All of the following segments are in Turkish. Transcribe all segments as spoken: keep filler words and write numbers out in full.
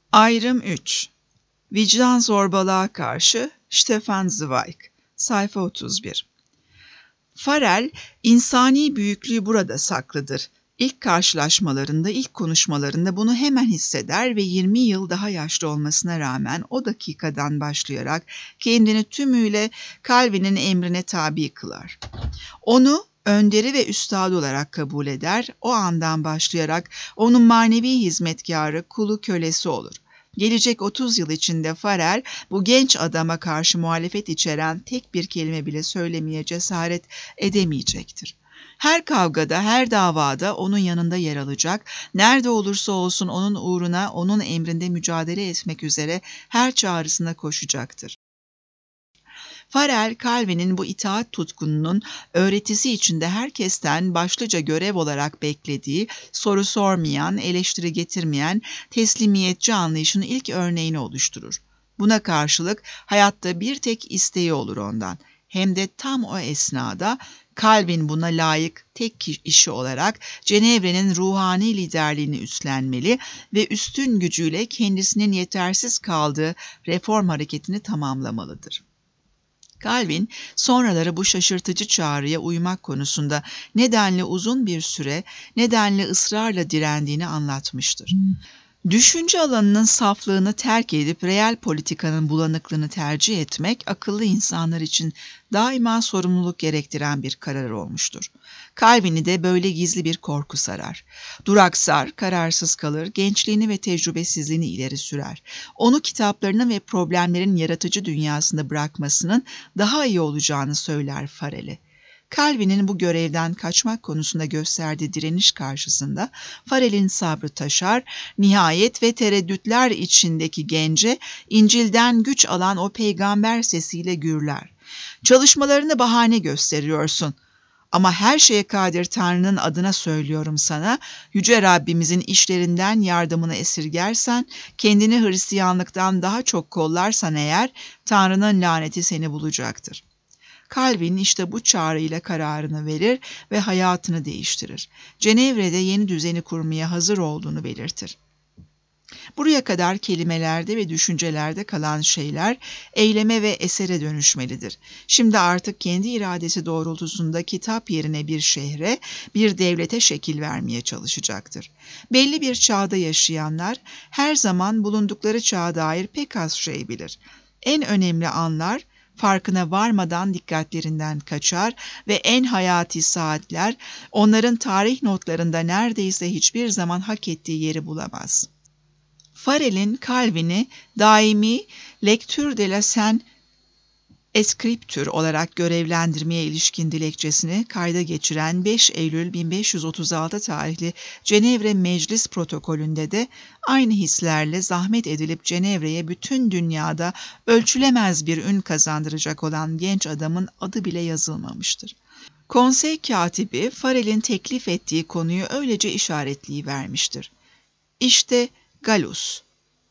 Ayrım üç. Vicdan zorbalığa karşı Stefan Zweig. Sayfa otuz bir. Farel, insani büyüklüğü burada saklıdır. İlk karşılaşmalarında, ilk konuşmalarında bunu hemen hisseder ve yirmi yıl daha yaşlı olmasına rağmen o dakikadan başlayarak kendini tümüyle Calvin'in emrine tabi kılar. Onu önderi ve üstadı olarak kabul eder, o andan başlayarak onun manevi hizmetkarı, kulu, kölesi olur. Gelecek otuz yıl içinde Farel, bu genç adama karşı muhalefet içeren tek bir kelime bile söylemeye cesaret edemeyecektir. Her kavgada, her davada onun yanında yer alacak, nerede olursa olsun onun uğruna, onun emrinde mücadele etmek üzere her çağrısına koşacaktır. Farel, Calvin'in bu itaat tutkununun öğretisi içinde herkesten başlıca görev olarak beklediği, soru sormayan, eleştiri getirmeyen, teslimiyetçi anlayışının ilk örneğini oluşturur. Buna karşılık hayatta bir tek isteği olur ondan. Hem de tam o esnada Calvin buna layık tek işi olarak Cenevre'nin ruhani liderliğini üstlenmeli ve üstün gücüyle kendisinin yetersiz kaldığı reform hareketini tamamlamalıdır. Calvin, sonraları bu şaşırtıcı çağrıya uymak konusunda nedenle uzun bir süre, nedenle ısrarla direndiğini anlatmıştır. Düşünce alanının saflığını terk edip reel politikanın bulanıklığını tercih etmek, akıllı insanlar için daima sorumluluk gerektiren bir karar olmuştur. Calvin'i de böyle gizli bir korku sarar. Duraksar, kararsız kalır, gençliğini ve tecrübesizliğini ileri sürer. Onu kitaplarının ve problemlerin yaratıcı dünyasında bırakmasının daha iyi olacağını söyler Farel'e. Calvin'in bu görevden kaçmak konusunda gösterdiği direniş karşısında Farel'in sabrı taşar, nihayet ve tereddütler içindeki gence İncil'den güç alan o peygamber sesiyle gürler. Çalışmalarını bahane gösteriyorsun. Ama her şeye kadir Tanrı'nın adına söylüyorum sana, Yüce Rabbimizin işlerinden yardımını esirgersen, kendini Hristiyanlıktan daha çok kollarsan eğer, Tanrı'nın laneti seni bulacaktır. Calvin işte bu çağrıyla kararını verir ve hayatını değiştirir. Cenevre'de yeni düzeni kurmaya hazır olduğunu belirtir. Buraya kadar kelimelerde ve düşüncelerde kalan şeyler eyleme ve esere dönüşmelidir. Şimdi artık kendi iradesi doğrultusunda kitap yerine bir şehre, bir devlete şekil vermeye çalışacaktır. Belli bir çağda yaşayanlar her zaman bulundukları çağa dair pek az şey bilir. En önemli anlar farkına varmadan dikkatlerinden kaçar ve en hayati saatler onların tarih notlarında neredeyse hiçbir zaman hak ettiği yeri bulamaz. Farel'in Calvin'i daimi Lecture de la Sainte Escripture olarak görevlendirmeye ilişkin dilekçesini kayda geçiren beş Eylül bin beş yüz otuz altı tarihli Cenevre Meclis Protokolü'nde de aynı hislerle zahmet edilip Cenevre'ye bütün dünyada ölçülemez bir ün kazandıracak olan genç adamın adı bile yazılmamıştır. Konsey katibi Farel'in teklif ettiği konuyu öylece işaretleyivermiştir. İşte Gallus.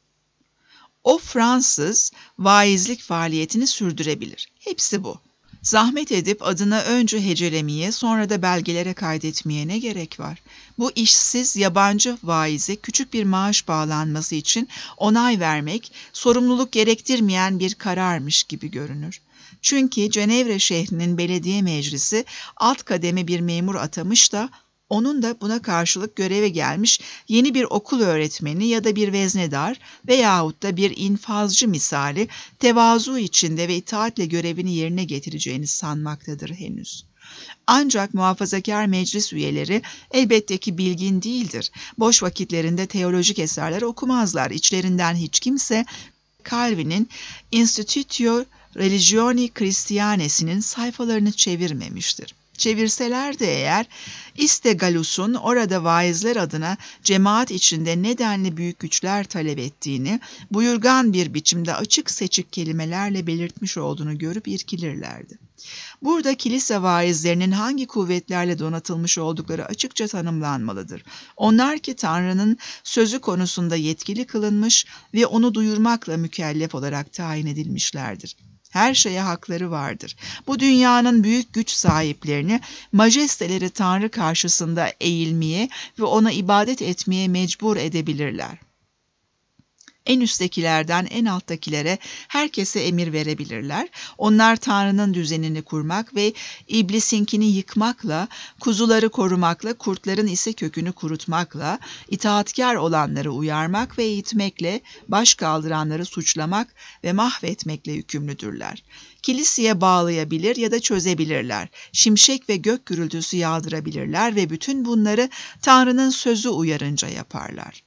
O Fransız vaizlik faaliyetini sürdürebilir. Hepsi bu. Zahmet edip adına önce hecelemeye, sonra da belgelere kaydetmeye ne gerek var? Bu işsiz yabancı vaize küçük bir maaş bağlanması için onay vermek, sorumluluk gerektirmeyen bir kararmış gibi görünür. Çünkü Cenevre şehrinin belediye meclisi alt kademe bir memur atamış da onun da buna karşılık göreve gelmiş yeni bir okul öğretmeni ya da bir veznedar veyahut da bir infazcı misali tevazu içinde ve itaatle görevini yerine getireceğini sanmaktadır henüz. Ancak muhafazakar meclis üyeleri elbette ki bilgin değildir. Boş vakitlerinde teolojik eserler okumazlar. İçlerinden hiç kimse Calvin'in Institutio Religioni Christianes'inin sayfalarını çevirmemiştir. Çevirseler de eğer, iste Gallus'un orada vaizler adına cemaat içinde nedenli büyük güçler talep ettiğini, buyurgan bir biçimde açık seçik kelimelerle belirtmiş olduğunu görüp irkilirlerdi. Burada kilise vaizlerinin hangi kuvvetlerle donatılmış oldukları açıkça tanımlanmalıdır. Onlar ki Tanrı'nın sözü konusunda yetkili kılınmış ve onu duyurmakla mükellef olarak tayin edilmişlerdir. Her şeye hakları vardır. Bu dünyanın büyük güç sahiplerini, majesteleri Tanrı karşısında eğilmeye ve ona ibadet etmeye mecbur edebilirler. En üsttekilerden en alttakilere herkese emir verebilirler. Onlar Tanrı'nın düzenini kurmak ve iblisinkini yıkmakla, kuzuları korumakla, kurtların ise kökünü kurutmakla, itaatkar olanları uyarmak ve eğitmekle, baş kaldıranları suçlamak ve mahvetmekle yükümlüdürler. Kiliseye bağlayabilir ya da çözebilirler. Şimşek ve gök gürültüsü yağdırabilirler ve bütün bunları Tanrı'nın sözü uyarınca yaparlar.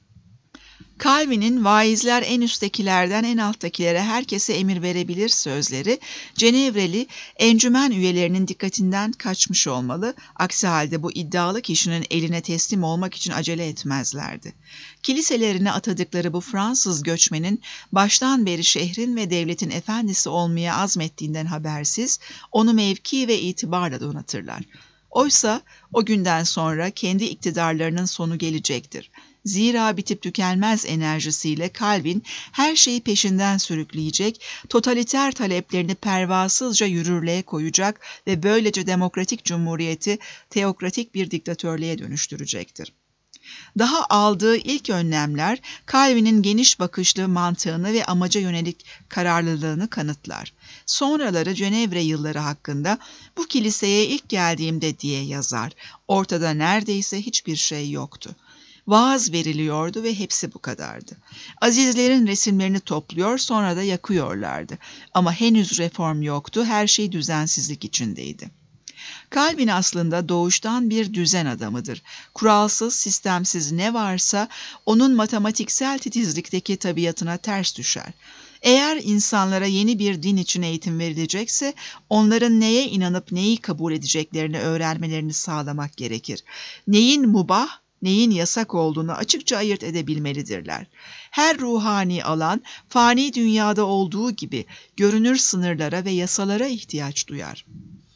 Calvin'in vaizler en üsttekilerden en alttakilere herkese emir verebilir sözleri, Cenevreli encümen üyelerinin dikkatinden kaçmış olmalı. Aksi halde bu iddialı kişinin eline teslim olmak için acele etmezlerdi. Kiliselerine atadıkları bu Fransız göçmenin baştan beri şehrin ve devletin efendisi olmaya azmettiğinden habersiz, onu mevki ve itibarla donatırlar. Oysa o günden sonra kendi iktidarlarının sonu gelecektir. Zira bitip tükenmez enerjisiyle Calvin her şeyi peşinden sürükleyecek, totaliter taleplerini pervasızca yürürlüğe koyacak ve böylece demokratik cumhuriyeti teokratik bir diktatörlüğe dönüştürecektir. Daha aldığı ilk önlemler Calvin'in geniş bakışlı mantığını ve amaca yönelik kararlılığını kanıtlar. Sonraları Cenevre yılları hakkında bu kiliseye ilk geldiğimde diye yazar. Ortada neredeyse hiçbir şey yoktu. Vaaz veriliyordu ve hepsi bu kadardı. Azizlerin resimlerini topluyor, sonra da yakıyorlardı. Ama henüz reform yoktu, her şey düzensizlik içindeydi. Calvin aslında doğuştan bir düzen adamıdır. Kuralsız, sistemsiz ne varsa onun matematiksel titizlikteki tabiatına ters düşer. Eğer insanlara yeni bir din için eğitim verilecekse, onların neye inanıp neyi kabul edeceklerini öğrenmelerini sağlamak gerekir. Neyin mubah, neyin yasak olduğunu açıkça ayırt edebilmelidirler. Her ruhani alan, fani dünyada olduğu gibi görünür sınırlara ve yasalara ihtiyaç duyar.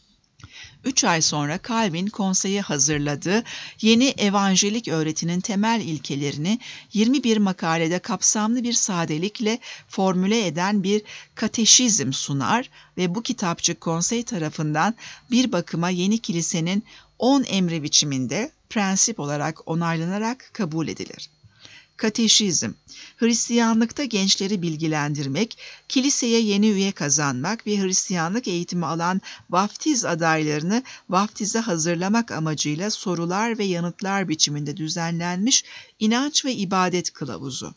Üç ay sonra Calvin konseye hazırladığı yeni evanjelik öğretinin temel ilkelerini yirmi bir makalede kapsamlı bir sadelikle formüle eden bir kateşizm sunar ve bu kitapçık konsey tarafından bir bakıma yeni kilisenin on emri biçiminde prensip olarak onaylanarak kabul edilir. Kateşizm, Hristiyanlıkta gençleri bilgilendirmek, kiliseye yeni üye kazanmak ve Hristiyanlık eğitimi alan vaftiz adaylarını vaftize hazırlamak amacıyla sorular ve yanıtlar biçiminde düzenlenmiş inanç ve ibadet kılavuzu.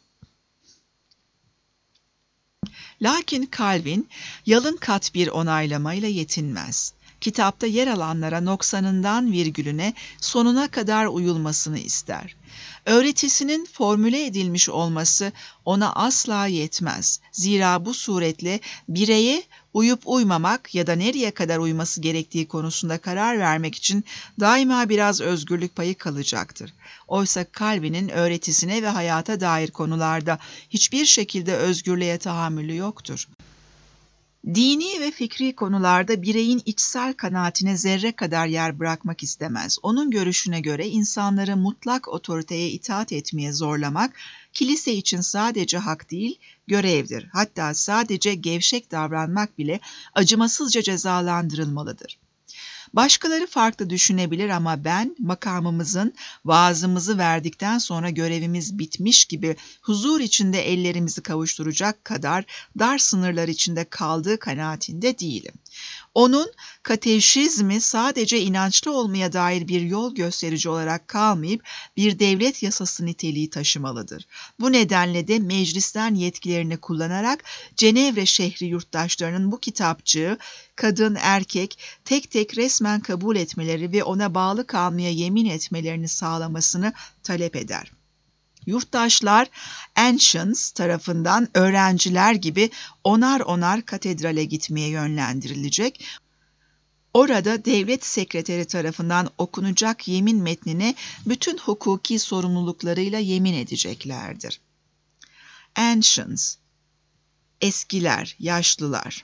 Lakin Calvin, yalın kat bir onaylamayla yetinmez. Kitapta yer alanlara noksanından virgülüne sonuna kadar uyulmasını ister. Öğretisinin formüle edilmiş olması ona asla yetmez. Zira bu suretle bireye uyup uymamak ya da nereye kadar uyması gerektiği konusunda karar vermek için daima biraz özgürlük payı kalacaktır. Oysa Calvin'in öğretisine ve hayata dair konularda hiçbir şekilde özgürlüğe tahammülü yoktur. Dini ve fikri konularda bireyin içsel kanaatine zerre kadar yer bırakmak istemez. Onun görüşüne göre insanları mutlak otoriteye itaat etmeye zorlamak, kilise için sadece hak değil, görevdir. Hatta sadece gevşek davranmak bile acımasızca cezalandırılmalıdır. Başkaları farklı düşünebilir ama ben makamımızın vaazımızı verdikten sonra görevimiz bitmiş gibi huzur içinde ellerimizi kavuşturacak kadar dar sınırlar içinde kaldığı kanaatinde değilim. Onun kateşizmi sadece inançlı olmaya dair bir yol gösterici olarak kalmayıp bir devlet yasası niteliği taşımalıdır. Bu nedenle de meclisten yetkilerini kullanarak Cenevre şehri yurttaşlarının bu kitapçığı kadın, erkek tek tek resmen kabul etmeleri ve ona bağlı kalmaya yemin etmelerini sağlamasını talep eder. Yurttaşlar Ancients tarafından öğrenciler gibi onar onar katedrale gitmeye yönlendirilecek. Orada devlet sekreteri tarafından okunacak yemin metnine bütün hukuki sorumluluklarıyla yemin edeceklerdir. Ancients, eskiler, yaşlılar.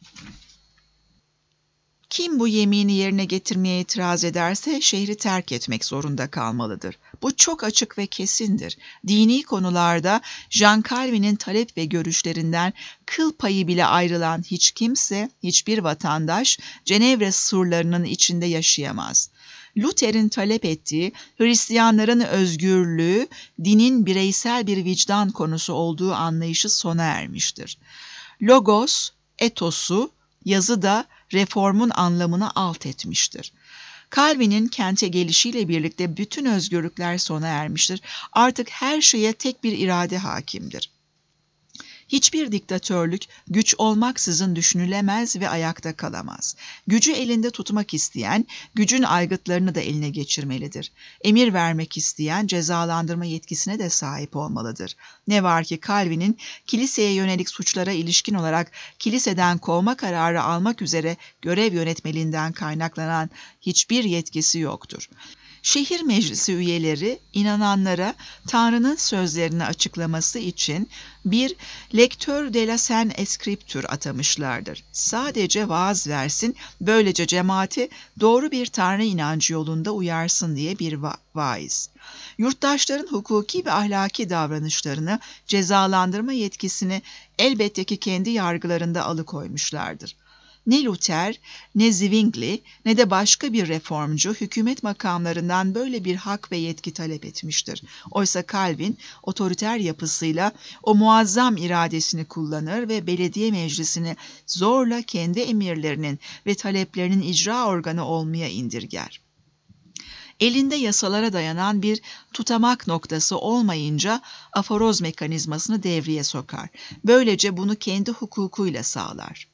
Kim bu yemini yerine getirmeye itiraz ederse şehri terk etmek zorunda kalmalıdır. Bu çok açık ve kesindir. Dini konularda Jean Calvin'in talep ve görüşlerinden kıl payı bile ayrılan hiç kimse, hiçbir vatandaş Cenevre surlarının içinde yaşayamaz. Luther'in talep ettiği Hristiyanların özgürlüğü, dinin bireysel bir vicdan konusu olduğu anlayışı sona ermiştir. Logos, etosu, yazıda reformun anlamını alt etmiştir. Calvin'in kente gelişiyle birlikte bütün özgürlükler sona ermiştir. Artık her şeye tek bir irade hakimdir. Hiçbir diktatörlük güç olmaksızın düşünülemez ve ayakta kalamaz. Gücü elinde tutmak isteyen, gücün aygıtlarını da eline geçirmelidir. Emir vermek isteyen, cezalandırma yetkisine de sahip olmalıdır. Ne var ki Calvin'in kiliseye yönelik suçlara ilişkin olarak kiliseden kovma kararı almak üzere görev yönetmeliğinden kaynaklanan hiçbir yetkisi yoktur. Şehir meclisi üyeleri inananlara Tanrı'nın sözlerini açıklaması için bir lecteur de la Sainte Escriture atamışlardır. Sadece vaaz versin, böylece cemaati doğru bir Tanrı inancı yolunda uyarsın diye bir va- vaiz. Yurttaşların hukuki ve ahlaki davranışlarını cezalandırma yetkisini elbette ki kendi yargılarında alıkoymuşlardır. Ne Luther, ne Zwingli, ne de başka bir reformcu hükümet makamlarından böyle bir hak ve yetki talep etmiştir. Oysa Calvin, otoriter yapısıyla o muazzam iradesini kullanır ve belediye meclisini zorla kendi emirlerinin ve taleplerinin icra organı olmaya indirger. Elinde yasalara dayanan bir tutamak noktası olmayınca aforoz mekanizmasını devreye sokar. Böylece bunu kendi hukukuyla sağlar.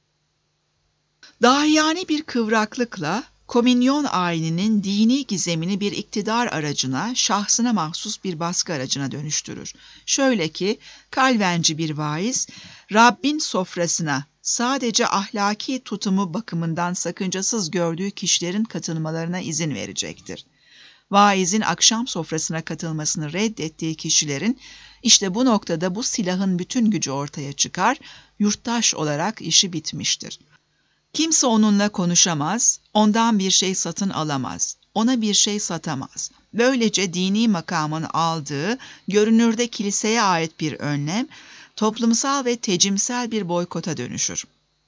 Dahiyane bir kıvraklıkla komünyon ayininin dini gizemini bir iktidar aracına, şahsına mahsus bir baskı aracına dönüştürür. Şöyle ki, Calvenci bir vaiz, Rabbin sofrasına sadece ahlaki tutumu bakımından sakıncasız gördüğü kişilerin katılmalarına izin verecektir. Vaizin akşam sofrasına katılmasını reddettiği kişilerin, işte bu noktada bu silahın bütün gücü ortaya çıkar, yurttaş olarak işi bitmiştir. Kimse onunla konuşamaz, ondan bir şey satın alamaz, ona bir şey satamaz. Böylece dini makamın aldığı, görünürde kiliseye ait bir önlem, toplumsal ve tecimsel bir boykota dönüşür.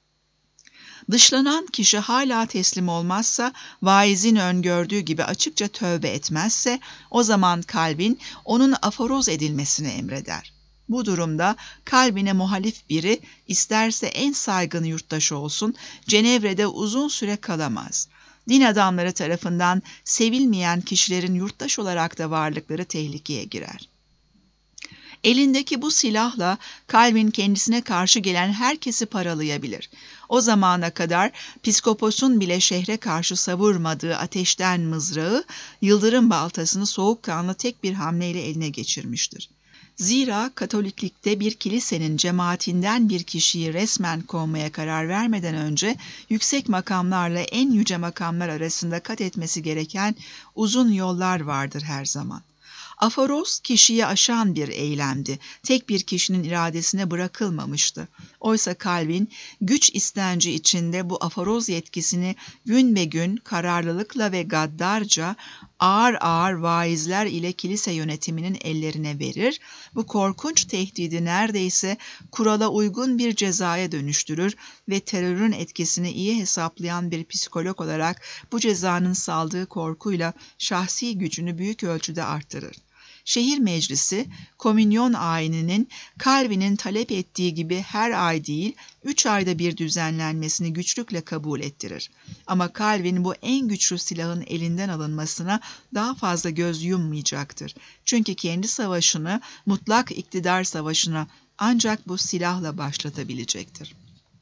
Dışlanan kişi hala teslim olmazsa, vaizin öngördüğü gibi açıkça tövbe etmezse, o zaman Calvin onun aforoz edilmesini emreder. Bu durumda Calvin'e muhalif biri isterse en saygın yurttaş olsun, Cenevre'de uzun süre kalamaz. Din adamları tarafından sevilmeyen kişilerin yurttaş olarak da varlıkları tehlikeye girer. Elindeki bu silahla Calvin kendisine karşı gelen herkesi paralayabilir. O zamana kadar piskoposun bile şehre karşı savurmadığı ateşten mızrağı, yıldırım baltasını soğukkanlı tek bir hamleyle eline geçirmiştir. Zira Katoliklikte bir kilisenin cemaatinden bir kişiyi resmen kovmaya karar vermeden önce yüksek makamlarla en yüce makamlar arasında kat etmesi gereken uzun yollar vardır her zaman. Aforoz kişiyi aşan bir eylemdi. Tek bir kişinin iradesine bırakılmamıştı. Oysa Calvin güç istenci içinde bu aforoz yetkisini gün be gün kararlılıkla ve gaddarca ağır ağır vaizler ile kilise yönetiminin ellerine verir, bu korkunç tehdidi neredeyse kurala uygun bir cezaya dönüştürür ve terörün etkisini iyi hesaplayan bir psikolog olarak bu cezanın saldığı korkuyla şahsi gücünü büyük ölçüde arttırır. Şehir meclisi, komünyon ayininin Calvin'in talep ettiği gibi her ay değil, üç ayda bir düzenlenmesini güçlükle kabul ettirir. Ama Calvin bu en güçlü silahın elinden alınmasına daha fazla göz yummayacaktır. Çünkü kendi savaşını, mutlak iktidar savaşına ancak bu silahla başlatabilecektir.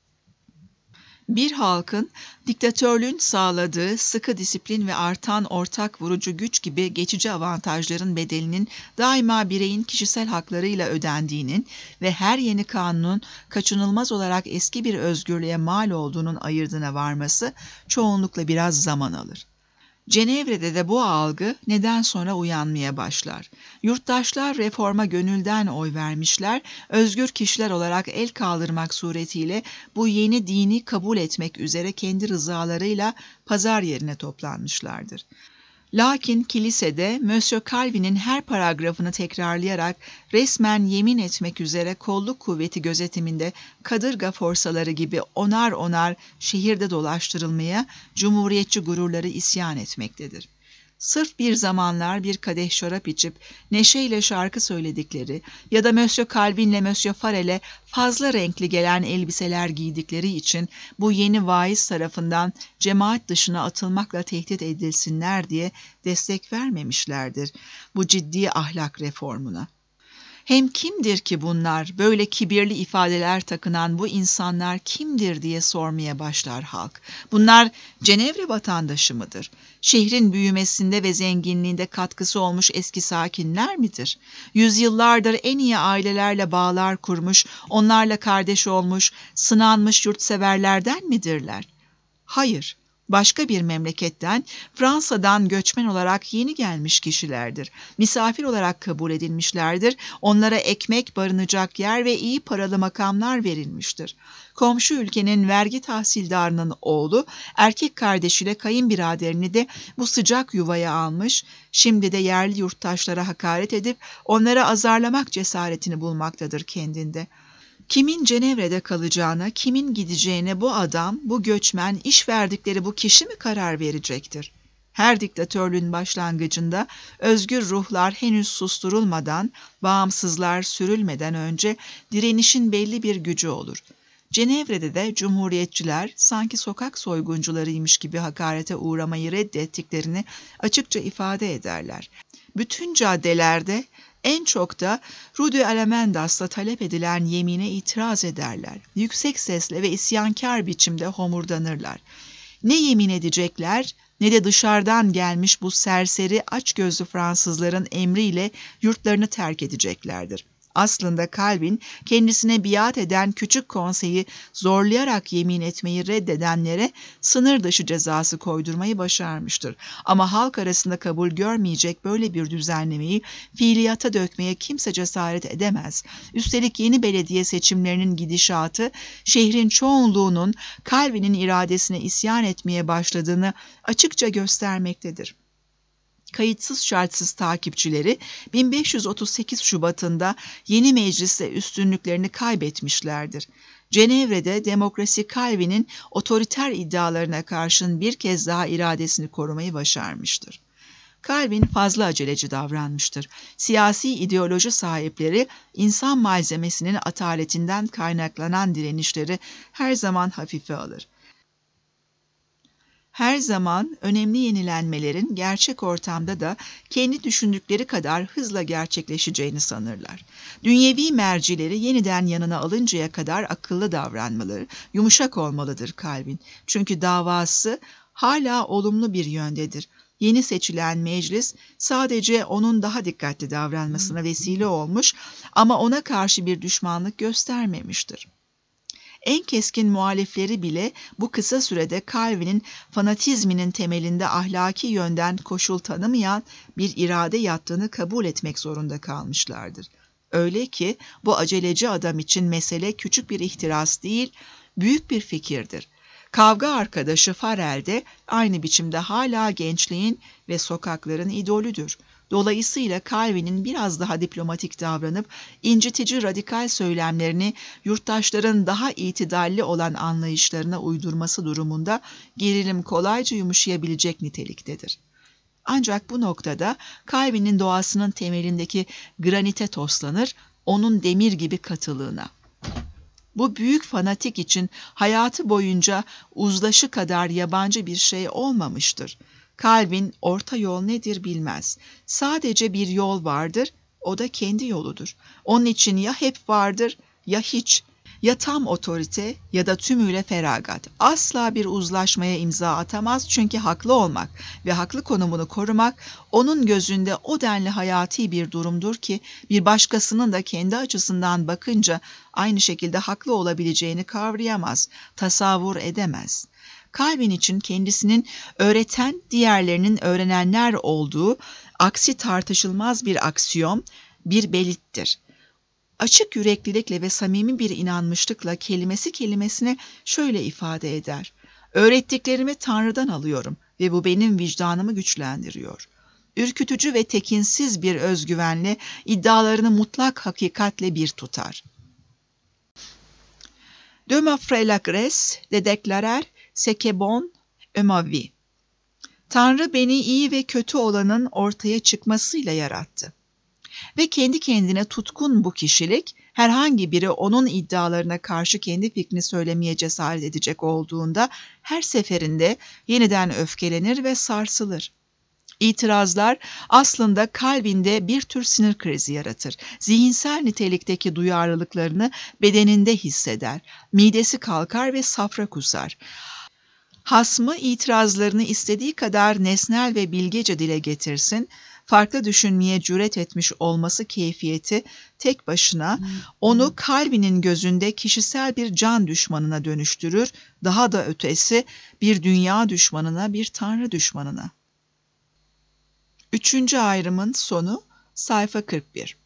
Bir halkın diktatörlüğün sağladığı sıkı disiplin ve artan ortak vurucu güç gibi geçici avantajların bedelinin daima bireyin kişisel haklarıyla ödendiğinin ve her yeni kanunun kaçınılmaz olarak eski bir özgürlüğe mal olduğunun ayırdına varması çoğunlukla biraz zaman alır. Cenevre'de de bu algı neden sonra uyanmaya başlar. Yurttaşlar reforma gönülden oy vermişler, özgür kişiler olarak el kaldırmak suretiyle bu yeni dini kabul etmek üzere kendi rızalarıyla pazar yerine toplanmışlardır. Lakin kilisede Monsieur Calvin'in her paragrafını tekrarlayarak resmen yemin etmek üzere kolluk kuvveti gözetiminde kadırga forsaları gibi onar onar şehirde dolaştırılmaya cumhuriyetçi gururları isyan etmektedir. Sırf bir zamanlar bir kadeh şarap içip neşeyle şarkı söyledikleri ya da Monsieur Calvin'le Monsieur Farel'e fazla renkli gelen elbiseler giydikleri için bu yeni vaiz tarafından cemaat dışına atılmakla tehdit edilsinler diye destek vermemişlerdir bu ciddi ahlak reformuna. Hem kimdir ki bunlar, böyle kibirli ifadeler takınan bu insanlar kimdir diye sormaya başlar halk. Bunlar Cenevre vatandaşı mıdır? Şehrin büyümesinde ve zenginliğinde katkısı olmuş eski sakinler midir? Yüzyıllardır en iyi ailelerle bağlar kurmuş, onlarla kardeş olmuş, sınanmış yurtseverlerden midirler? Hayır. Başka bir memleketten, Fransa'dan göçmen olarak yeni gelmiş kişilerdir. Misafir olarak kabul edilmişlerdir. Onlara ekmek, barınacak yer ve iyi paralı makamlar verilmiştir. Komşu ülkenin vergi tahsildarının oğlu, erkek kardeşiyle kayınbiraderini de bu sıcak yuvaya almış, şimdi de yerli yurttaşlara hakaret edip onlara azarlamak cesaretini bulmaktadır kendinde. Kimin Cenevre'de kalacağına, kimin gideceğine bu adam, bu göçmen, iş verdikleri bu kişi mi karar verecektir? Her diktatörlüğün başlangıcında özgür ruhlar henüz susturulmadan, bağımsızlar sürülmeden önce direnişin belli bir gücü olur. Cenevre'de de cumhuriyetçiler sanki sokak soyguncularıymış gibi hakarete uğramayı reddettiklerini açıkça ifade ederler. Bütün caddelerde, en çok da Rue de Alamendas'ta talep edilen yemine itiraz ederler. Yüksek sesle ve isyankar biçimde homurdanırlar. Ne yemin edecekler ne de dışarıdan gelmiş bu serseri açgözlü Fransızların emriyle yurtlarını terk edeceklerdir. Aslında Calvin kendisine biat eden küçük konseyi zorlayarak yemin etmeyi reddedenlere sınır dışı cezası koydurmayı başarmıştır. Ama halk arasında kabul görmeyecek böyle bir düzenlemeyi fiiliyata dökmeye kimse cesaret edemez. Üstelik yeni belediye seçimlerinin gidişatı şehrin çoğunluğunun Calvin'in iradesine isyan etmeye başladığını açıkça göstermektedir. Kayıtsız şartsız takipçileri bin beş yüz otuz sekiz Şubat'ında yeni mecliste üstünlüklerini kaybetmişlerdir. Cenevre'de demokrasi Calvin'in otoriter iddialarına karşın bir kez daha iradesini korumayı başarmıştır. Calvin fazla aceleci davranmıştır. Siyasi ideoloji sahipleri insan malzemesinin ataletinden kaynaklanan direnişleri her zaman hafife alır. Her zaman önemli yenilenmelerin gerçek ortamda da kendi düşündükleri kadar hızla gerçekleşeceğini sanırlar. Dünyevi mercileri yeniden yanına alıncaya kadar akıllı davranmaları, yumuşak olmalıdır Calvin. Çünkü davası hala olumlu bir yöndedir. Yeni seçilen meclis sadece onun daha dikkatli davranmasına vesile olmuş ama ona karşı bir düşmanlık göstermemiştir. En keskin muhalifleri bile bu kısa sürede Calvin'in fanatizminin temelinde ahlaki yönden koşul tanımayan bir irade yattığını kabul etmek zorunda kalmışlardır. Öyle ki bu aceleci adam için mesele küçük bir ihtiras değil, büyük bir fikirdir. Kavga arkadaşı Farel de aynı biçimde hala gençliğin ve sokakların idolüdür. Dolayısıyla Calvin'in biraz daha diplomatik davranıp incitici radikal söylemlerini yurttaşların daha itidalli olan anlayışlarına uydurması durumunda gerilim kolayca yumuşayabilecek niteliktedir. Ancak bu noktada Calvin'in doğasının temelindeki granite toslanır, onun demir gibi katılığına. Bu büyük fanatik için hayatı boyunca uzlaşı kadar yabancı bir şey olmamıştır. Calvin orta yol nedir bilmez. Sadece bir yol vardır, o da kendi yoludur. Onun için ya hep vardır ya hiç, ya tam otorite ya da tümüyle feragat. Asla bir uzlaşmaya imza atamaz çünkü haklı olmak ve haklı konumunu korumak onun gözünde o denli hayati bir durumdur ki bir başkasının da kendi açısından bakınca aynı şekilde haklı olabileceğini kavrayamaz, tasavvur edemez. Calvin için kendisinin öğreten diğerlerinin öğrenenler olduğu aksi tartışılmaz bir aksiyom, bir belittir. Açık yüreklilikle ve samimi bir inanmışlıkla kelimesi kelimesine şöyle ifade eder. Öğrettiklerimi Tanrı'dan alıyorum ve bu benim vicdanımı güçlendiriyor. Ürkütücü ve tekinsiz bir özgüvenle iddialarını mutlak hakikatle bir tutar. De m'offrir la grâce de déclarer ce qui est bon en ma vie. Tanrı beni iyi ve kötü olanın ortaya çıkmasıyla yarattı. Ve kendi kendine tutkun bu kişilik, herhangi biri onun iddialarına karşı kendi fikrini söylemeye cesaret edecek olduğunda her seferinde yeniden öfkelenir ve sarsılır. İtirazlar aslında kalbinde bir tür sinir krizi yaratır. Zihinsel nitelikteki duyarlılıklarını bedeninde hisseder. Midesi kalkar ve safra kusar. Hasmı itirazlarını istediği kadar nesnel ve bilgece dile getirsin, farklı düşünmeye cüret etmiş olması keyfiyeti tek başına onu kalbinin gözünde kişisel bir can düşmanına dönüştürür, daha da ötesi bir dünya düşmanına, bir tanrı düşmanına. Üçüncü ayrımın sonu sayfa kırk bir.